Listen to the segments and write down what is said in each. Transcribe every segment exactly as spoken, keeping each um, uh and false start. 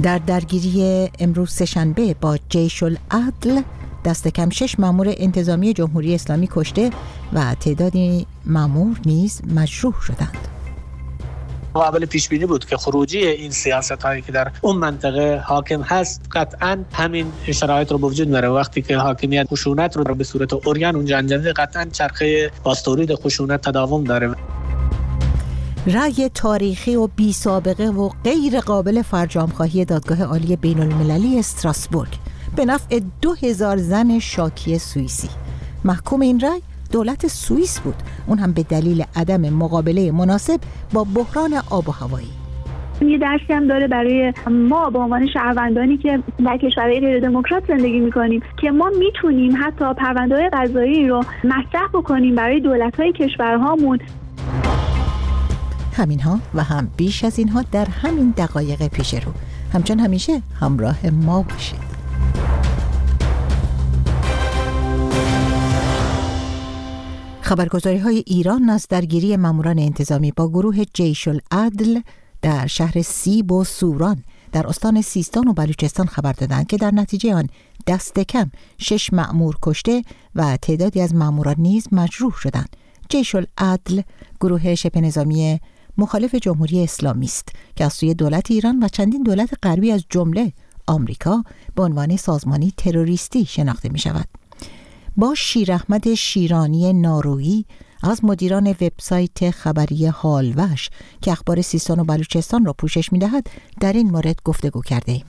در درگیری امروز سه‌شنبه با جیش العدل دست کم شش مأمور انتظامی جمهوری اسلامی کشته و تعدادی مأمور نیز مجروح شدند. قابل پیش بینی بود که خروجی این سیاست هایی که در اون منطقه حاکم هست قطعاً همین شرایط رو به وجود میاره. وقتی که حاکمیت خشونت رو به صورت عریان اونجا انجام میده، قطعاً چرخه باستورید خشونت تداوم داره. رأی تاریخی و بی سابقه و غیر قابل فرجام‌خواهی دادگاه عالی بین المللی استراسبورگ به نفع دو هزار زن شاکی سوئیسی. محکوم این رأی دولت سوئیس بود، اون هم به دلیل عدم مقابله مناسب با بحران آب و هوایی. یه درسی هم داره برای ما به عنوان شهروندانی که در کشورهای غیر دموکرات زندگی می‌کنیم که ما میتونیم حتی پرونده‌های قضایی رو مطرح بکنیم برای دولت‌های کشورهامون. همینها و هم بیش از اینها در همین دقایق پیش رو. همچون همیشه همراه ما باشید. خبرگزاری‌های ایران از درگیری ماموران انتظامی با گروه جیش العدل در شهر سیب و سوران در استان سیستان و بلوچستان خبر دادند که در نتیجه آن دست کم شش مأمور کشته و تعدادی از مأموران نیز مجروح شدند. جیش العدل گروه شبه نظامی مخالف جمهوری اسلامی است که از سوی دولت ایران و چندین دولت غربی از جمله آمریکا به عنوان سازمانی تروریستی شناخته می شود. با شیر احمد شیرانی نارویی از مدیران وبسایت خبری حالوش که اخبار سیستان و بلوچستان را پوشش می دهد در این مورد گفتگو کرده ایم.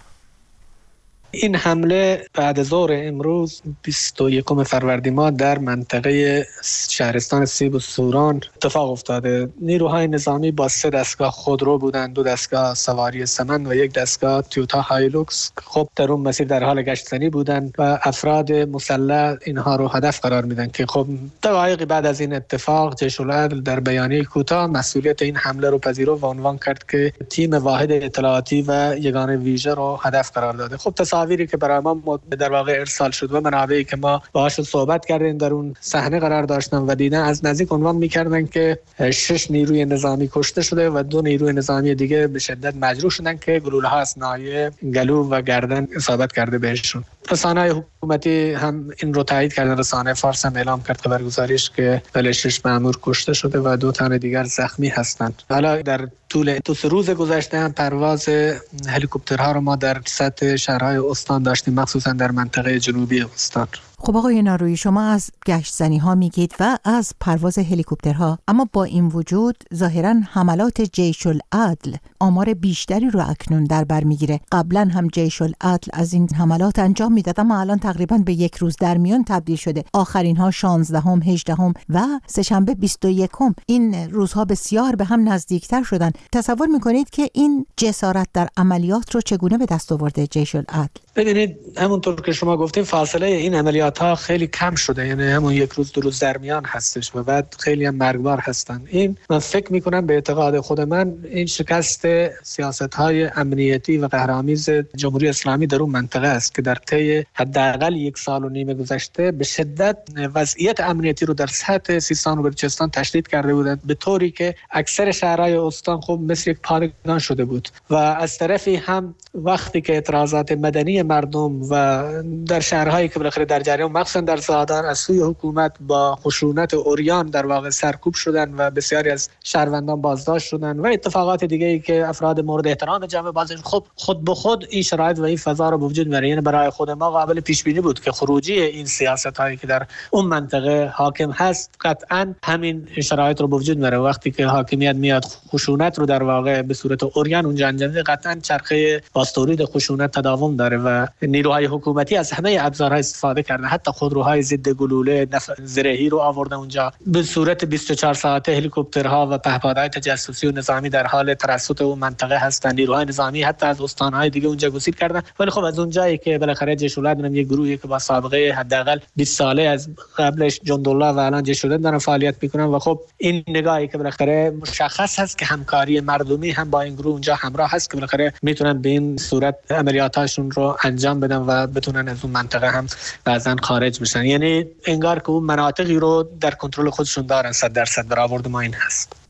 این حمله بعد ظهر امروز بیست و یکم فروردین ماه در منطقه شهرستان سیب و سوران اتفاق افتاده. نیروهای نظامی با سه دستگاه خودرو بودند، دو دستگاه سواری سمن و یک دستگاه تویوتا هایلوکس. خب در اون مسیر در حال گشتنی بودند و افراد مسلح اینها رو هدف قرار میدن که خب دقایق بعد از این اتفاق جیش العدل در بیانیه کوتاه مسئولیت این حمله رو پذیرفت و عنوان کرد که تیم واحد اطلاعاتی و یگان ویژه رو هدف قرار داده. خب تصاویری که برای ما در واقع ارسال شد و منابعی که ما باهاشون صحبت کردیم در اون صحنه قرار داشتن و دیدن از نزدیک عنوان می‌کردن که شش نیروی نظامی کشته شده و دو نیروی نظامی دیگه به شدت مجروح شدن که گلوله‌ها از ناحیه گلو و گردن اصابت کرده بهشون. رسانه‌های حکومتی هم این رو تایید کردن. رسانه فارس هم اعلام کرد خبرگزاریش که بله شش مأمور کشته شده و دو تن دیگر زخمی هستند. حالا در طول دو سه روز گذشته هم پرواز هلیکوپترها رو ما در سطح شهرهای استان داشتیم، مخصوصا در منطقه جنوبی استان. خب آقای نارویی، شما از گشت‌زنی ها میگید و از پرواز هلیکوپترها، اما با این وجود ظاهراً حملات جیش العدل آمار بیشتری رو اکنون در بر میگیره. قبلا هم جیش العدل از این حملات انجام میداد، اما الان تقریباً به یک روز در میان تبدیل شده. آخرین ها شانزدهم، هجدهم و سه‌شنبه بیست و یکم. این روزها بسیار به هم نزدیکتر شدن. تصور میکنید که این جسارت در عملیات رو چگونه به دست آورده جیش العدل؟ ببینید همونطور که شما گفتین فاصله این عملیات ها خیلی کم شده، یعنی همون یک روز دو روز در میان هستش و بعد خیلی هم مرگبار هستن. این من فکر میکنم به اعتقاد خود من این شکست سیاست های امنیتی و قهرآمیز جمهوری اسلامی در اون منطقه است که در طی حداقل یک سال و نیم گذشته به شدت وضعیت امنیتی رو در سطح سیستان و بلوچستان تشدید کرده بودند، به طوری که اکثر شهرهای استان خب مثل یک پادگان شده بود. و از طرفی هم وقتی که اعتراضات مدنی مردم و در شهرهایی که بالاخره در جریان مخصوصا در زادان از سوی حکومت با خشونت عریان در واقع سرکوب شدن و بسیاری از شهروندان بازداشت شدن و اتفاقات دیگه‌ای که افراد مورد احترام جمع بازداشت، خب خود به خود این شرایط و این فضا رو به وجود میاره. یعنی برای خود ما قابل پیش بینی بود که خروجی این سیاست‌هایی که در اون منطقه حاکم هست قطعاً همین شرایط رو به وجود میاره. وقتی که حاکمیت میاد خشونت رو در واقع به صورت عریان اونجا انجام میده، قطعاً چرخه باستورید خشونت تداوم داره و نیروهای حکومتی از همه ابزارها استفاده کردن، حتی خودروهای ضد گلوله زرهی رو آوردن اونجا. به صورت بیست و چهار ساعته هلیکوپترها و پهپادهای تجسسی و نظامی در حال ترصد اون منطقه هستند. نیروهای نظامی حتی از استانهای دیگه اونجا گسیل کردن. ولی خب از اونجایی که بالاخره جیش العدل یک گروهی که با سابقه حداقل بیست ساله از قبلش جندالله و الان جیش العدل دارن فعالیت میکنن و خب این نگاهی که بالاخره مشخص هست که همکاری مردمی هم با این گروه اونجا همراه هست که بالاخره میتونن به این صورت عملیاتاشون رو انجام بدن و بتونن از اون منطقه هم بعضن خارج بشن. یعنی انگار که اون مناطقی رو در کنترل خودشون دارن. صد درصد برآورد ما این هست.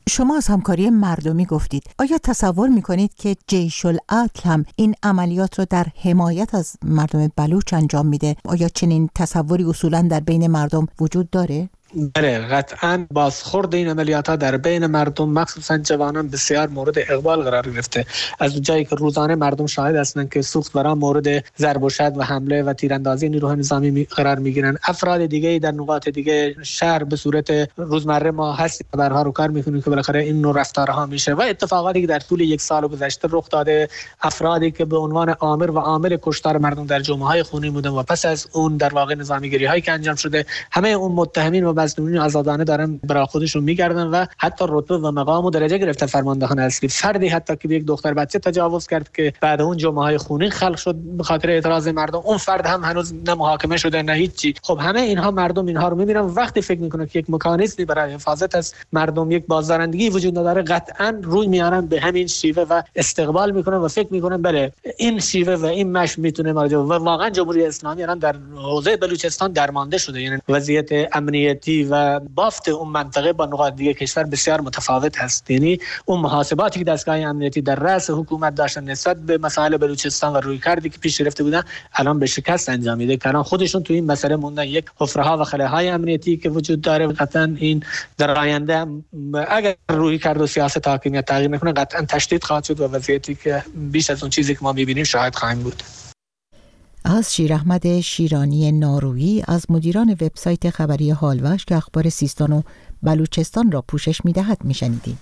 شما از همکاری مردمی گفتید. آیا تصور میکنید که جیش العدل هم این عملیات رو در حمایت از مردم بلوچ انجام میده؟ آیا چنین تصوری اصولا در بین مردم وجود داره؟ بله، قطعا بازخورد این عملیات ها در بین مردم مخصوصا جوانان بسیار مورد اقبال قرار گرفته. از جایی که روزانه مردم شاهد هستند که سوخت برا مورد ضرب و شتم و حمله و تیراندازی نیروهای نظامی قرار میگیرن. افراد دیگه در نقاط دیگه شهر به صورت روزمره ما هستیم خبرها رو کار میکنیم که بالاخره این نوع رفتارها میشه و اتفاقاتی که در طول یک سال گذشته رخ داده، افرادی که به عنوان عامل و عامل کشتار مردم در جمعه‌های خونی بودن و پس از اون در واقع نظامیگیری هایی که انجام شده، همه اون متهمین و مظنونین آزادانه دارن برای خودشون میگردن و حتی رتبه و مقام و درجه گرفتن فرماندهان اصلی. فردی حتی که به یک دختر بچه تجاوز کرد که بعد اون جمعه‌های خونین خلق شد به خاطر اعتراض مردم، اون فرد هم هنوز نه محاکمه شده نه هیچی. خب همه اینها مردم اینها رو میبینن. وقتی فکر میکنن که یک مکانیزمی برای حفاظت از مردم، یک بازدارندگی وجود نداره، قطعا روی میارن به همین شیوه و استقبال میکنن و فکر میکنن بله این شیوه و این مش میتونه ماجرا. و واقعا جمهوری اسلامی الان در حوزه بلوچستان درمانده شده. یعنی وضعیت امنیتی و بافت اون منطقه با نقاط دیگه کشور بسیار متفاوت هست. یعنی اون محاسباتی که دستگاه امنیتی در رأس حکومت داشتن نسبت به مسائل بلوچستان و رویکردی که پیش گرفته بودن الان به شکست انجام میده. که الان خودشون تو این مسئله موندن. یک حفره‌ها و خلاهای امنیتی که وجود داره، قطعا این در آینده اگر رویکرد و سیاست حاکمیت تغییر نکنه قطعا تشدید خواهد شد و وضعیتی که بیش از اون چیزی که ما می‌بینیم شاهد خواهیم بود. از شیراحمد شیرانی نارویی از مدیران وبسایت خبری حالوش که اخبار سیستان و بلوچستان را پوشش می‌دهد می‌شنیدیم.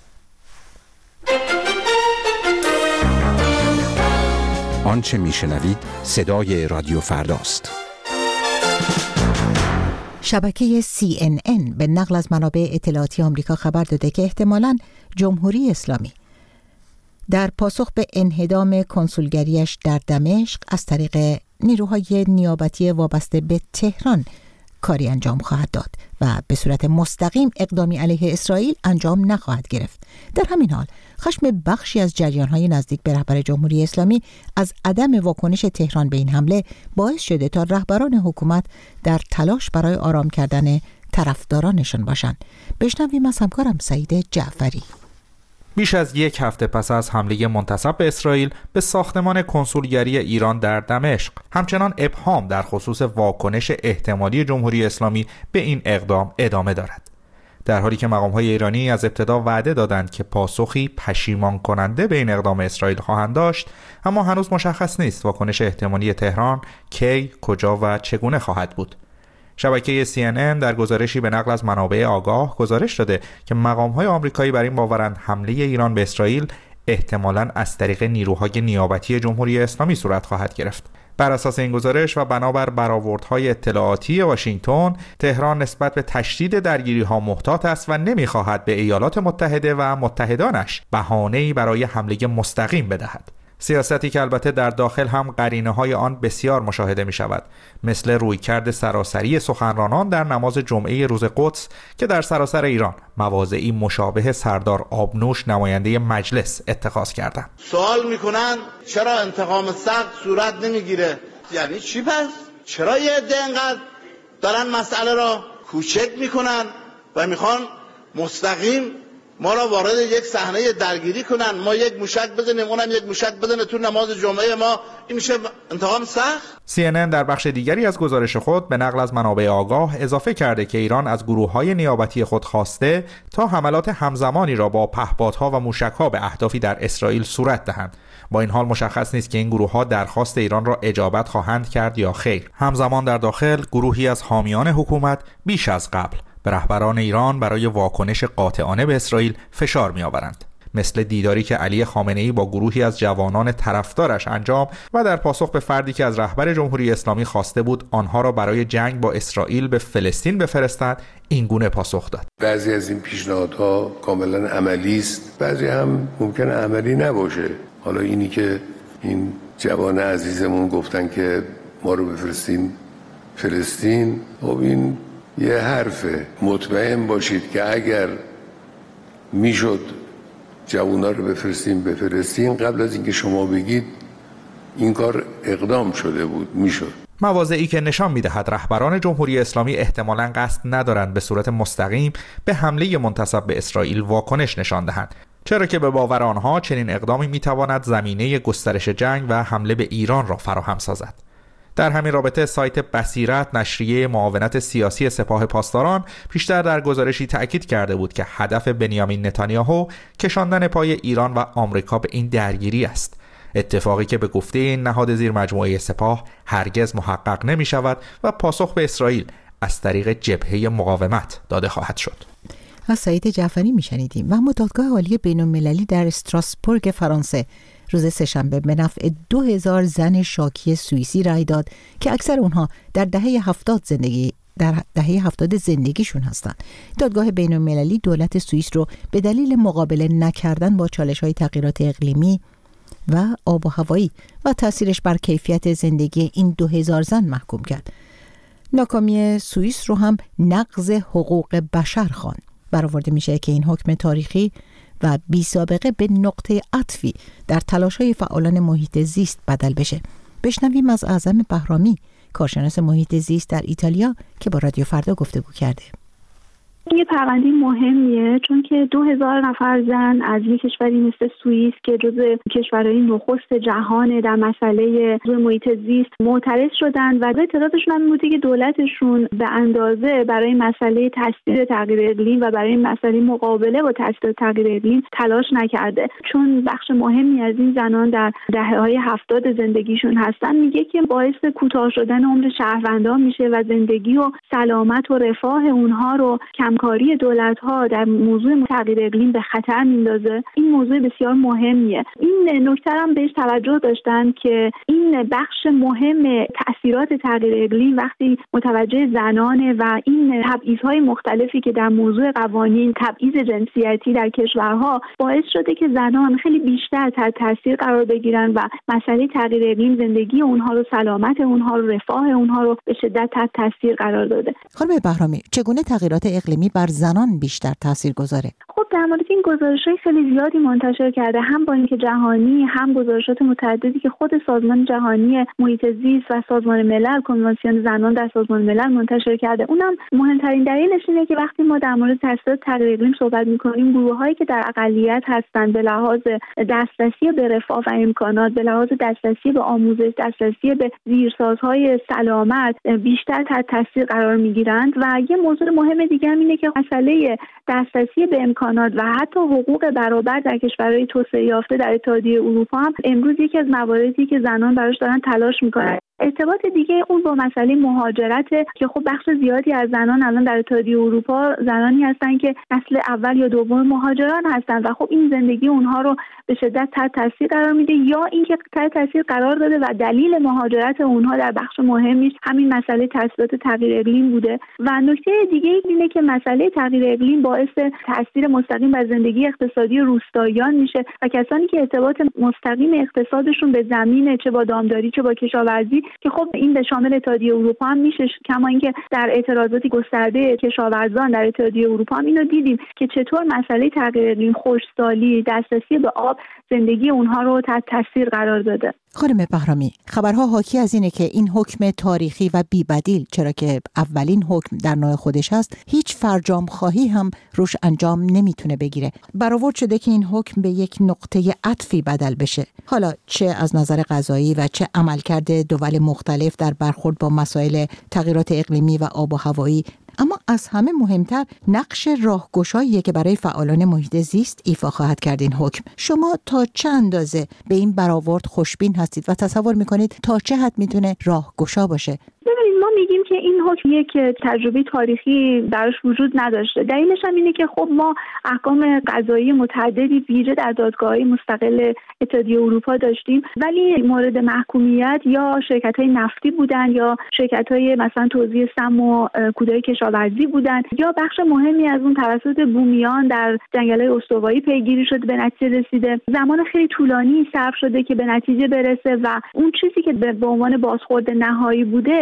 آنچه می‌شنوید صدای رادیو فرداست. شبکه سی ان ان به نقل از منابع اطلاعاتی آمریکا خبر داده که احتمالاً جمهوری اسلامی در پاسخ به انهدام کنسولگریش در دمشق از طریق نیروهای نیابتی وابسته به تهران کاری انجام خواهد داد و به صورت مستقیم اقدامی علیه اسرائیل انجام نخواهد گرفت. در همین حال خشم بخشی از جریان‌های نزدیک به رهبر جمهوری اسلامی از عدم واکنش تهران به این حمله باعث شده تا رهبران حکومت در تلاش برای آرام کردن طرفدارانشان باشند. بشنویم از همکارم سعید جعفری. بیش از یک هفته پس از حمله منتصب به اسرائیل به ساختمان کنسولگری ایران در دمشق، همچنان ابهام در خصوص واکنش احتمالی جمهوری اسلامی به این اقدام ادامه دارد. در حالی که مقام‌های ایرانی از ابتدا وعده دادند که پاسخی پشیمان کننده به این اقدام اسرائیل خواهند داشت، اما هنوز مشخص نیست واکنش احتمالی تهران کی، کجا و چگونه خواهد بود. شبکه سی ان ان در گزارشی به نقل از منابع آگاه گزارش داده که مقام‌های آمریکایی بر این باورند حمله ایران به اسرائیل احتمالاً از طریق نیروهای نیابتی جمهوری اسلامی صورت خواهد گرفت. بر اساس این گزارش و بنابر برآوردهای اطلاعاتی واشنگتن، تهران نسبت به تشدید درگیری‌ها محتاط است و نمی‌خواهد به ایالات متحده و متحدانش بهانه‌ای برای حمله مستقیم بدهد. سیاستی که البته در داخل هم قرینه‌های آن بسیار مشاهده می‌شود، مثل رویکرد سراسری سخنرانان در نماز جمعه روز قدس که در سراسر ایران مواضعی مشابه سردار آبنوش نماینده مجلس اتخاذ کردند. سوال می‌کنند چرا انتقام سخت صورت نمی‌گیره؟ یعنی چی پس؟ چرا یه عده اینقدر دارن مسئله را کوچک می‌کنن و می‌خوان مستقیم ما را وارد یک صحنه درگیری کنن، ما یک موشک بزنیم اونم یک موشک بزنه تو نماز جمعه ما؟ این میشه انتقام سخت؟ سی ان ان در بخش دیگری از گزارش خود به نقل از منابع آگاه اضافه کرده که ایران از گروه‌های نیابتی خود خواسته تا حملات همزمانی را با پهپادها و موشک‌ها به اهدافی در اسرائیل صورت دهند. با این حال مشخص نیست که این گروه‌ها درخواست ایران را اجابت خواهند کرد یا خیر. همزمان در داخل گروهی از حامیان حکومت بیش از قبل به رهبران ایران برای واکنش قاطعانه به اسرائیل فشار می‌آورند، مثل دیداری که علی خامنه‌ای با گروهی از جوانان طرفدارش انجام و در پاسخ به فردی که از رهبر جمهوری اسلامی خواسته بود آنها را برای جنگ با اسرائیل به فلسطین بفرستند، این گونه پاسخ داد. بعضی از این پیشنهادها کاملا عملی است، بعضی هم ممکنه عملی نباشه. حالا اینی که این جوان عزیزمون گفتن که ما رو بفرستین فلسطین، خب این یه حرفه. مطمئن باشید که اگر میشد جوونا رو بفرستیم بفرستیم قبل از اینکه شما بگید این کار اقدام شده بود، میشد. مواضعی که نشان می‌دهد رهبران جمهوری اسلامی احتمالاً قصد ندارند به صورت مستقیم به حمله منتسب به اسرائیل واکنش نشان دهند، چرا که به باور آنها چنین اقدامی می‌تواند زمینه گسترش جنگ و حمله به ایران را فراهم سازد. در همین رابطه سایت بصیرت نشریه معاونت سیاسی سپاه پاسداران پیشتر در گزارشی تأکید کرده بود که هدف بنیامین نتانیاهو کشاندن پای ایران و آمریکا به این درگیری است، اتفاقی که به گفته این نهاد زیر مجموعه سپاه هرگز محقق نمی شود و پاسخ به اسرائیل از طریق جبهه مقاومت داده خواهد شد. از سعید جعفری می شنیدیم. و اما دادگاه عالی بین‌المللی در استراسبورگ فرانسه روز سه‌شنبه به نفع دو هزار زن شاکی سوئیسی رأی داد که اکثر اونها در دهه هفتاد زندگی در دهه هفتاد زندگیشون هستند. دادگاه بین‌المللی دولت سوئیس رو به دلیل مقابله نکردن با چالش‌های تغییرات اقلیمی و آب و هوایی و تأثیرش بر کیفیت زندگی این دو هزار زن محکوم کرد. ناکامی سوئیس رو هم نقض حقوق بشر خواند. برآورده میشه که این حکم تاریخی و بی سابقه به نقطه عطفی در تلاش‌های فعالان محیط زیست بدل بشه. بشنویم از اعظم بهرامی، کارشناس محیط زیست در ایتالیا که با رادیو فردا گفتگو کرده. یه پرونده مهمیه چون که دو هزار نفر زن از یک کشوری مثل سوئیس که جزو کشورهای نخست جهانه در مسئله محیط زیست معترض شدن و اعتراضشون هم بوده که دولتشون به اندازه برای مسئله تاثیر تغییر اقلیم و برای مسئله مقابله با تاثیر تغییر اقلیم تلاش نکرده، چون بخش مهمی از این زنان در دهه‌های هفتاد زندگیشون هستن. میگه که باعث کوتاه شدن عمر شهروندان میشه و زندگی و سلامت و رفاه اونها رو همکاری دولت‌ها در موضوع تغییر اقلیم به خطر میندازه. این موضوع بسیار مهمیه. این نکته هم بهش توجه داشتن که این بخش مهم تأثیرات تغییر اقلیم وقتی متوجه زنانه و این تبعیض‌های مختلفی که در موضوع قوانین تبعیض جنسیتی در کشورها باعث شده که زنان خیلی بیشتر تحت تاثیر قرار بگیرن و مسئله تغییر اقلیم زندگی اونها رو، سلامت اونها رو، رفاه اونها رو به شدت تحت تاثیر قرار داده. خانم بهرامی، چگونه تغییرات اقلیمی بر زنان بیشتر تاثیر گذاره؟ خب در مورد این گزارش‌های خیلی زیادی منتشر کرده، هم بانک جهانی، هم گزارشات متعددی که خود سازمان جهانی محیط زیست و سازمان ملل، کنوانسیون زنان در سازمان ملل منتشر کرده. اونم مهمترین دلیلش اینه که وقتی ما در مورد تاثیرات تغییر اقلیم صحبت می‌کنیم، گروه‌هایی که در اقلیت هستند به لحاظ دسترسی به رفاه و امکانات، به لحاظ دسترسی به آموزش، دسترسی به زیرسازهای سلامت بیشتر تحت تاثیر قرار می‌گیرند. و یه موضوع مهم دیگه اینه که مسئله دسترسی به امکانات و حتی حقوق برابر در کشورهای توسعه یافته در اتحادیه اروپا هم امروز یکی از مواردی که زنان براش دارن تلاش میکنن. ارتباط دیگه اون با مسئله مهاجرت که خب بخش زیادی از زنان الان در اتحادیه اروپا زنانی هستن که نسل اول یا دوم مهاجران هستن و خب این زندگی اونها رو به شدت تحت تاثیر قرار میده، یا اینکه تحت تاثیر قرار داده و دلیل مهاجرت اونها در بخش مهمیش همین مسئله تاثیرات تغییر اقلیم بوده. و نکته دیگه اینه که مسئله تغییر اقلیم باعث تاثیر مستقیم بر زندگی اقتصادی روستاییان میشه و کسانی که ارتباط مستقیم اقتصادشون به زمین، چه با دامداری چه با کشاورزی، که خب این به شامل اتحادیه اروپا هم میشه، کما اینکه در اعتراضات گسترده کشاورزان در اتحادیه اروپا هم اینو دیدیم که چطور مسئله تغییر اقلیم، خشکسالی، دسترسی به آب زندگی اونها رو تحت تاثیر قرار داده. خانم بهرامی، خبرها حاکی از اینه که این حکم تاریخی و بی‌بدیل، چرا که اولین حکم در نوع خودش هست، هیچ فرجام خواهی هم روش انجام نمیتونه بگیره. برآورد شده که این حکم به یک نقطه عطفی بدل بشه، حالا چه از نظر قضایی و چه عملکرد دول مختلف در برخورد با مسائل تغییرات اقلیمی و آب و هوایی. اما از همه مهمتر نقش راهگشاییه که برای فعالان محیط زیست ایفا خواهد کرد این حکم. شما تا چه اندازه به این برآورد خوشبین هستید و تصور میکنید تا چه حد میتونه راهگشا باشه؟ ببینید، ما میگیم که این حکم یک تجربه تاریخی براش وجود نداشته. دلیلش هم اینه که خب ما احکام قضایی متعددی ویژه در دادگاه‌های مستقل اتحادیه اروپا داشتیم، ولی مورد محکومیت یا شرکت‌های نفتی بودن، یا شرکت‌های مثلا توزیع سم و کودهای کشاورزی بودن، یا بخش مهمی از اون توسط بومیان در جنگل‌های استوایی پیگیری شده به نتیجه رسیده. زمان خیلی طولانی صرف شده که به نتیجه برسه و اون چیزی که به عنوان بازخورد نهایی بوده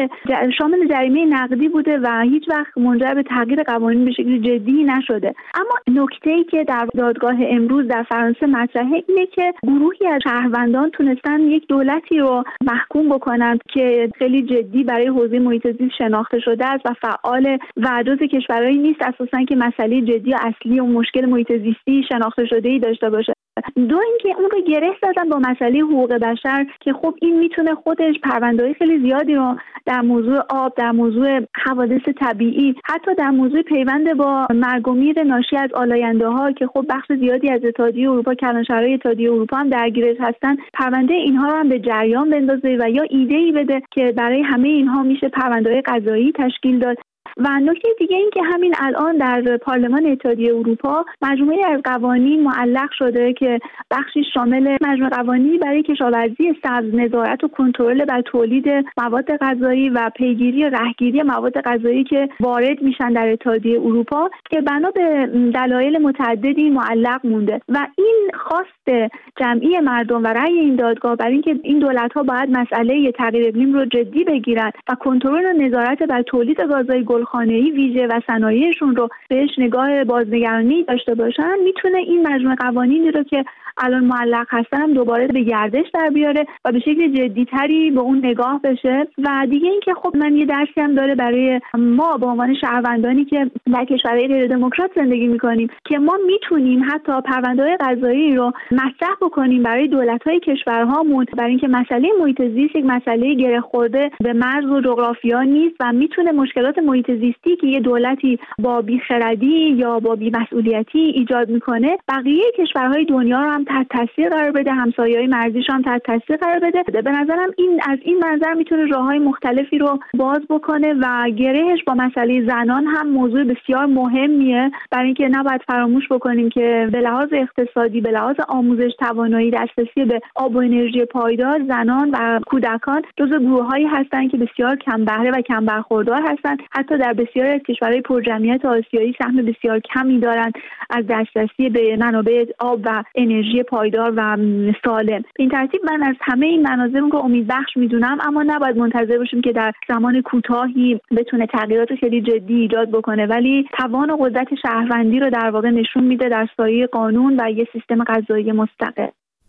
که شامل جریمه نقدی بوده و هیچ وقت منجر به تغییر قوانین به شکل جدی نشده. اما نکته‌ای که در دادگاه امروز در فرانسه مطرحه اینه که گروهی از شهروندان تونستن یک دولتی رو محکوم بکنند که خیلی جدی برای حوزه محیط زیست شناخته شده است و فعال و جزو کشورهایی نیست اساساً که مسئله جدی و اصلی و مشکل محیط زیستی شناخته شده‌ای داشته باشه. دو اینکه اون رو گره زدن با مسئله حقوق بشر که خب این میتونه خودش پرونده‌های خیلی زیادی رو در موضوع آب، در موضوع حوادث طبیعی، حتی در موضوع پیوند با مرگ و میر ناشی از آلاینده‌ها که خب بخش زیادی از اتحادیه اروپا، کلانشهرهای اتحادیه اروپا هم درگیرش هستن، پرونده اینها رو هم به جریان بندازه و یا ایده‌ای بده که برای همه اینها میشه پرونده‌های قضایی تشکیل داد. و نکته دیگه این که همین الان در پارلمان اتحادیه اروپا مجموعه از قوانین معلق شده که بخشی شامل مجموعه قوانینی برای کشاورزی سبز، نظارت و کنترل بر تولید مواد غذایی و پیگیری و رهگیری مواد غذایی که وارد میشن در اتحادیه اروپا که بنا به دلایل متعددی معلق مونده و این خواست جمعی مردم و رأی این دادگاه برای اینکه این دولت‌ها باید مسئله تغییر اقلیم رو جدی بگیرن و کنترل و نظارت بر تولید گازهای گلخانه‌ای ویژه و صنایعشون رو بهش نگاه بازنگرانی داشته باشن، میتونه این مجموعه قوانینی رو که الان معلق هستن هم دوباره به گردش در بیاره و به شکل جدی‌تری به اون نگاه بشه. و دیگه این که خب من یه درسی هم داره برای ما به عنوان شهروندانی که در کشورهای غیر دموکرات زندگی می‌کنیم که ما میتونیم حتی پرونده‌های قضایی رو مطرح بکنیم برای دولت‌های کشورهامون، برای اینکه مسئله محیط زیست یک مسئله گره خورده به مرز و جغرافیا نیست و میتونه مشکلات محیط زیستی که یه دولتی با بیخردی یا با بی‌مسئولیتی ایجاد میکنه بقیه کشورهای دنیا رو هم تحت تاثیر قرار بده، همسایه‌های مرزیش هم تحت تاثیر قرار بده. به نظرم این از این منظر میتونه راههای مختلفی رو باز بکنه و گرهش با مسئله زنان هم موضوع بسیار مهمیه، برای اینکه نباید فراموش بکنیم که به لحاظ اقتصادی، به لحاظ آموزش، توانایی دسترسی به آب و انرژی پایدار زنان و کودکان جزو گروه‌هایی هستند که بسیار کم بهره و کم برخوردار هستند. حتی در بسیاری از کشورهای پرجمعیت آسیایی سهم بسیار کمی دارند از دسترسی به منابع آب و انرژی پایدار و سالم. این ترتیب من از همه این مناظر رو امیدبخش میدونم، اما نباید منتظر باشیم که در زمان کوتاهی بتونه تغییرات خیلی جدی ایجاد بکنه، ولی توان و قدرت شهروندی رو در واقع نشون میده در سایه قانون و یه سیستم قضایی مستقل.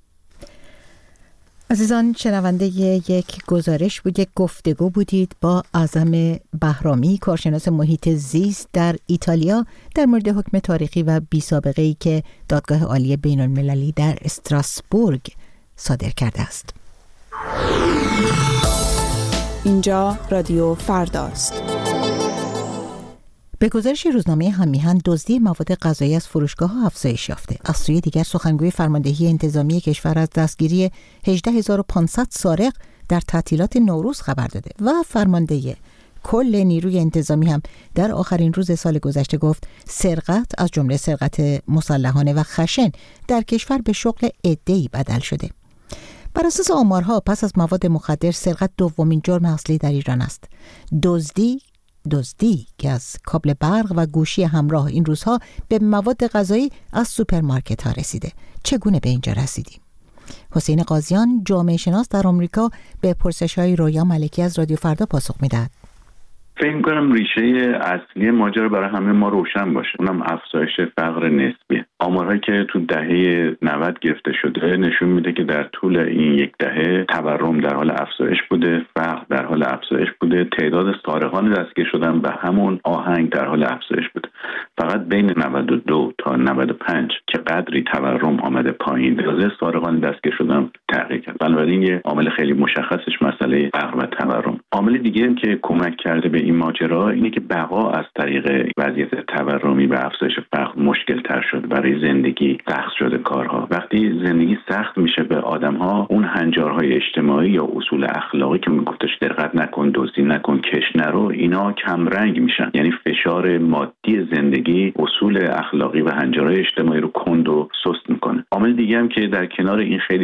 عزیزان شنونده یک گزارش بود، یک گفتگو بودید با اعظم بهرامی، کارشناس محیط زیست در ایتالیا، در مورد حکم تاریخی و بی سابقه ای که دادگاه عالی بین المللی در استراسبورگ صادر کرده است. اینجا رادیو فرداست. به گزارش روزنامه هم‌میهن دزدی مواد غذایی از فروشگاه‌ها افزایش یافته. از سوی دیگر سخنگوی فرماندهی انتظامی کشور از دستگیری هجده هزار و پانصد سارق در تعطیلات نوروز خبر داده و فرمانده کل نیروی انتظامی هم در آخرین روز سال گذشته گفت سرقت از جمله سرقت مسلحانه و خشن در کشور به شغل عده‌ای بدل شده. بر اساس آمارها پس از مواد مخدر سرقت دومین جرم اصلی در ایران است. دزدی دزدی که از کابل برق و گوشی همراه این روزها به مواد غذایی از سوپرمارکت ها رسیده. چگونه به اینجا رسیدیم؟ حسین قاضیان، جامعه شناس در آمریکا، به پرسش های رویا ملکی از رادیو فردا پاسخ میدهد. فکر می‌کنم ریشه اصلی ماجرا برای همه ما روشن باشه، اونم افزایش فقر نسبی. آمارهایی که تو دهه نود گرفته شده نشون میده که در طول این یک دهه تورم در حال افزایش بوده، فقر در حال افزایش بوده، تعداد سارقان دستگیر شدن به همون آهنگ در حال افزایش بوده. فقط بین نود و دو تا نود و پنج که قدری تورم آمده پایین، تعداد سارقان دستگیر شدن تغییر کرد. بنابراین یه عامل خیلی مشخصش مسئله فقر و تورم. عامل دیگه هم که کمک کرده به این ماجرا اینه که بقا از طریق وضعیت تورمی و افزایش فقر مشکل تر شد. برای زندگی سخت شده کارها. وقتی زندگی سخت میشه به آدم‌ها، اون هنجارهای اجتماعی یا اصول اخلاقی که میگفتش دقت نکن، دزدی نکن، کش نرو، اینا کم رنگ میشن. یعنی فشار مادی زندگی اصول اخلاقی و هنجارهای اجتماعی رو کند و سست میکنه. عامل دیگه هم که در کنار این خیلی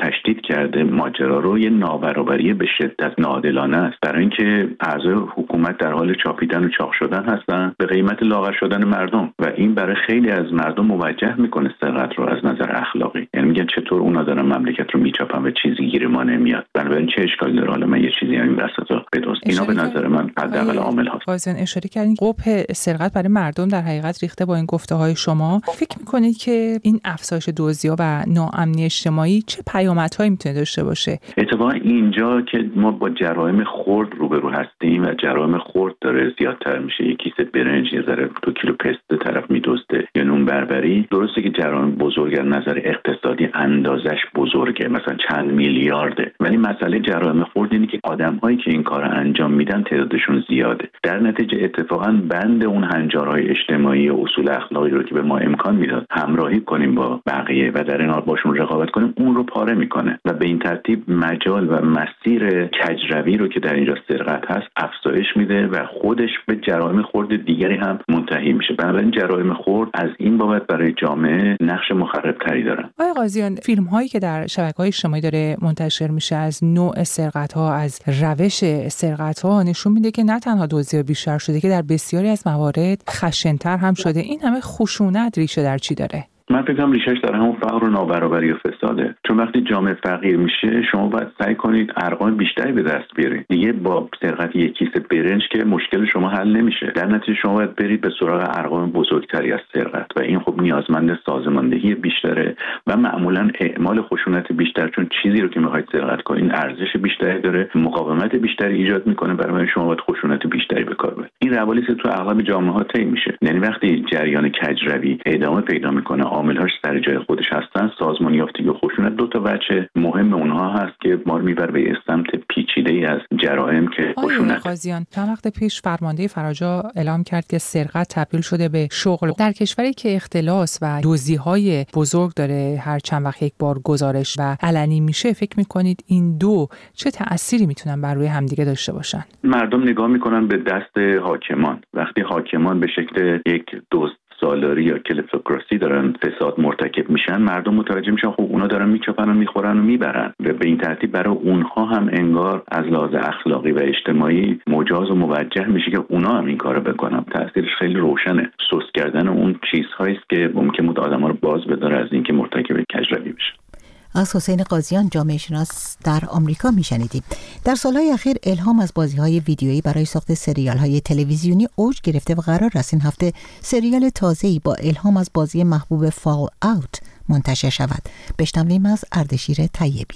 تشدید کرده ماجرا رو یه نابرابری به شدت ناعادلانه است. برای اینکه اعضای حکومت در حال چاپیدن و چاق شدن هستن به قیمت لاغر شدن مردم و این برای خیلی از مردم موجه میکنه سرقت رو از نظر اخلاقی. یعنی میگن چطور اونا دارن مملکت رو میچاپن و چیزی گیر ما نمیاد. بنابراین چه اشکالی داره حالا من یه چیزی همین وسطا بدوست. اینا به نظر من حداقل عامل هست. قاضیان اشاره کردین قبح سرقت برای مردم در حقیقت ریخته با این گفته‌های شما. فکر میکنید که این افزایش دزدی‌ها و ناامنی اجتماعی چه پیامدهایی میتونه داشته باشه؟ اتفاقا اینجا که ما با جرایم خرد روبرو هستیم و جرایم خرد داره زیادتر میشه، یک کیسه برنج یه ذره دو کیلو پست طرف میدزده یا نون بربری، درسته که جرایم بزرگ از نظر اقتصادی اندازش بزرگه، مثلا چند میلیارده، ولی مسئله جرایم خرد اینه که آدم‌هایی که این کارو انجام میدن تعدادشون زیاده. در نتیجه اتفاقا بند اون هنجارهای اجتماعی و اصول اخلاقی رو که به ما امکان میداد همراهی کنیم با بقیه و در این حال باشون رقابت کنیم اون رو پاره میکنه و به این ترتیب مجال و مسیر کجروی رو که در اینجا سرقت هست افزایش میده و خودش به جرایم خرد دیگری هم منتهی میشه. بنابراین جرایم خرد از این بابت برای جامعه نقش مخربتری دارن. آقای قاضیان، فیلم هایی که در شبکه‌های اجتماعی داره منتشر میشه از نوع سرقت ها، از روش سرقت ها، نشون میده که نه تنها دزدی بیشتر شده که در بسیاری از موارد خشن‌تر هم شده. این همه خشونت ریشه در چی داره؟ من فکر کنم ریشش در همون فقر و نابرابری و فساده. چون وقتی جامعه فقیر میشه شما باید سعی کنید ارقام بیشتری به دست بیارید. دیگه با سرقت یک کیسه برنج که مشکل شما حل نمیشه. در نتیجه شما باید برید به سراغ ارقام بزرگتری از سرقت و این خب نیازمند سازماندهی بیشتره و معمولا اعمال خشونت بیشتر، چون چیزی رو که میخواید سرقت کنین ارزش بیشتری داره، مقاومت بیشتری ایجاد میکنه، برای شما باید خشونت بیشتری به کار ببرید. این روالیس تو اغلب جامعه ها طی میشه. یعنی وقتی جریان کجروی ادامه پیدا میکنه، عامل‌هاش سر جای خودش هستن، سازمان یافتگی و خشونت دو تا بچه مهم اونها هست که ما رو میبره به سمت پیچیده‌ای از جرایم که خشونت. قاضیان چند وقت پیش فرمانده فراجا اعلام کرد که سرقت تبدیل شده به شغل. در کشوری که اختلاس و دزدی‌های بزرگ داره هر چند وقت یک بار گزارش و علنی میشه، فکر میکنید این دو چه تأثیری میتونن بر روی همدیگه داشته باشن؟ مردم نگاه میکنن به دست حاکمان. وقتی حاکمان به شکل یک دزد سالاری یا کلیپتوکراسی دارن فساد مرتکب میشن، مردم متوجه میشن خب اونا دارن میچاپن و میخورن و میبرن و به این ترتیب برای اونها هم انگار از لحاظ اخلاقی و اجتماعی مجاز و موجه میشه که اونا هم این کارو بکنن. تاثیرش خیلی روشنه. سوس کردن اون چیزهایی است که ممکن بود آدما رو باز بداره از اینکه مرتکب کجروی بشه. از حسین قاضیان، جامعه شناس در آمریکا میشنیدیم. در سالهای اخیر الهام از بازی‌های ویدیویی برای ساخت سریال‌های تلویزیونی اوج گرفته و قرار است این هفته سریال تازه‌ای با الهام از بازی محبوب فال اوت منتشر شود. بشنویم از اردشیر طیبی.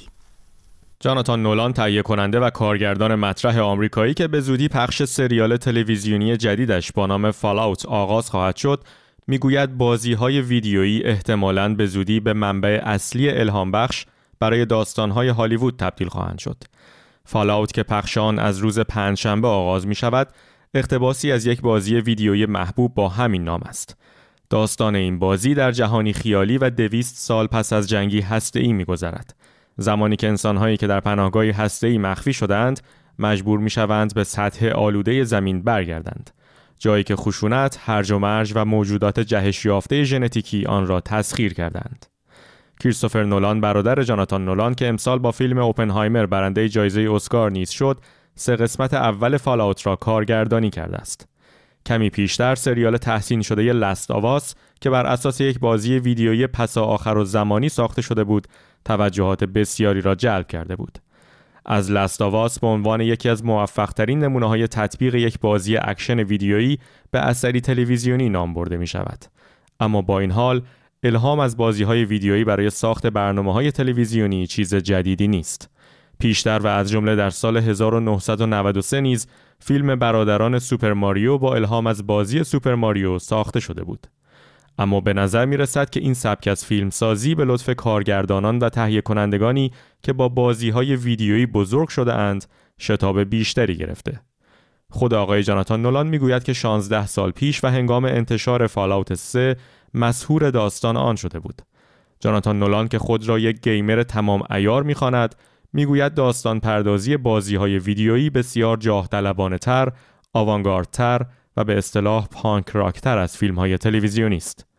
جاناتان نولان تهیه کننده و کارگردان مطرح آمریکایی که به زودی پخش سریال تلویزیونی جدیدش با نام فال اوت آغاز خواهد شد، میگوید بازی‌های ویدیویی احتمالاً به زودی به منبع اصلی الهام بخش برای داستان‌های هالیوود تبدیل خواهند شد. فال اوت که پخش آن از روز پنجشنبه آغاز می‌شود، اقتباسی از یک بازی ویدیویی محبوب با همین نام است. داستان این بازی در جهانی خیالی و دویست سال پس از جنگی هسته‌ای می‌گذرد. زمانی که انسان‌هایی که در پناهگاهی هسته‌ای مخفی شدند، مجبور می‌شوند به سطح آلوده زمین برگردند. جایی که خشونت، هرج و مرج و موجودات جهش یافته ژنتیکی آن را تسخیر کردند. کریستوفر نولان، برادر جاناتان نولان که امسال با فیلم اوپنهایمر برنده جایزه اسکار نیز شد، سه قسمت اول فال اوت را کارگردانی کرده است. کمی پیشتر سریال تحسین شده لست آو آس که بر اساس یک بازی ویدیویی پسا آخرالزمانی ساخته شده بود، توجهات بسیاری را جلب کرده بود. از لست آو آس به عنوان یکی از موفق‌ترین نمونه‌های تطبیق یک بازی اکشن ویدیویی به اثری تلویزیونی نام برده می‌شود. اما با این حال، الهام از بازی‌های ویدیویی برای ساخت برنامه‌های تلویزیونی چیز جدیدی نیست. پیشتر و از جمله در سال هزار و نهصد و نود و سه نیز فیلم برادران سوپر ماریو با الهام از بازی سوپر ماریو ساخته شده بود. اما به نظر می رسد که این سبک از فیلم سازی به لطف کارگردانان و تهیه کنندگانی که با بازی های ویدیویی بزرگ شده اند شتاب بیشتری گرفته. خود آقای جاناتان نولان می گوید که شانزده سال پیش و هنگام انتشار فال اوت سه مسحور داستان آن شده بود. جاناتان نولان که خود را یک گیمر تمام عیار می خواند، می گوید داستان پردازی بازی های ویدیویی بسیار جاه طلبانه تر، آوانگاردتر و به اصطلاح پانک راکتر از فیلم‌های تلویزیونی است.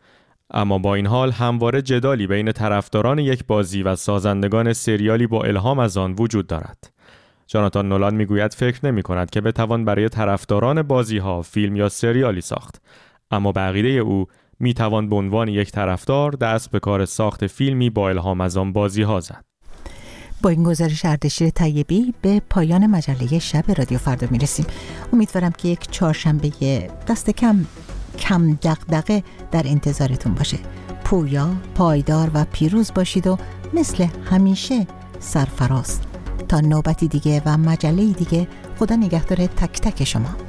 اما با این حال همواره جدالی بین طرفداران یک بازی و سازندگان سریالی با الهام از آن وجود دارد. جاناتان نولان میگوید فکر نمی کند که بتوان برای طرفداران بازی ها فیلم یا سریالی ساخت، اما به عقیده او می توان به عنوان یک طرفدار دست به کار ساخت فیلمی با الهام از آن بازی ها زد. با این گزارش اردشیر طیبی به پایان مجله شب رادیو فردا می رسیم. امیدوارم که یک چهارشنبه دست کم کم دغدغه در انتظارتون باشه. پویا، پایدار و پیروز باشید و مثل همیشه سرفراز. تا نوبتی دیگه و مجله دیگه، خدا نگهدار تک تک شما.